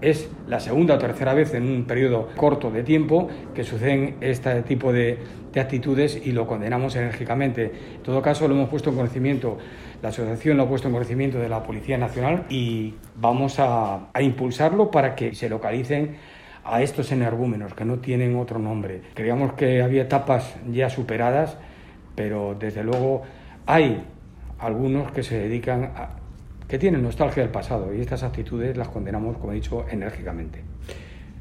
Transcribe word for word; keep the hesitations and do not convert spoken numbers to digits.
es la segunda o tercera vez en un periodo corto de tiempo que suceden este tipo de, de actitudes y lo condenamos enérgicamente. En todo caso, lo hemos puesto en conocimiento, la asociación lo ha puesto en conocimiento de la Policía Nacional y vamos a, a impulsarlo para que se localicen a estos energúmenos que no tienen otro nombre. Creíamos que había etapas ya superadas, pero desde luego hay algunos que se dedican a, que tienen nostalgia del pasado y estas actitudes las condenamos, como he dicho, enérgicamente.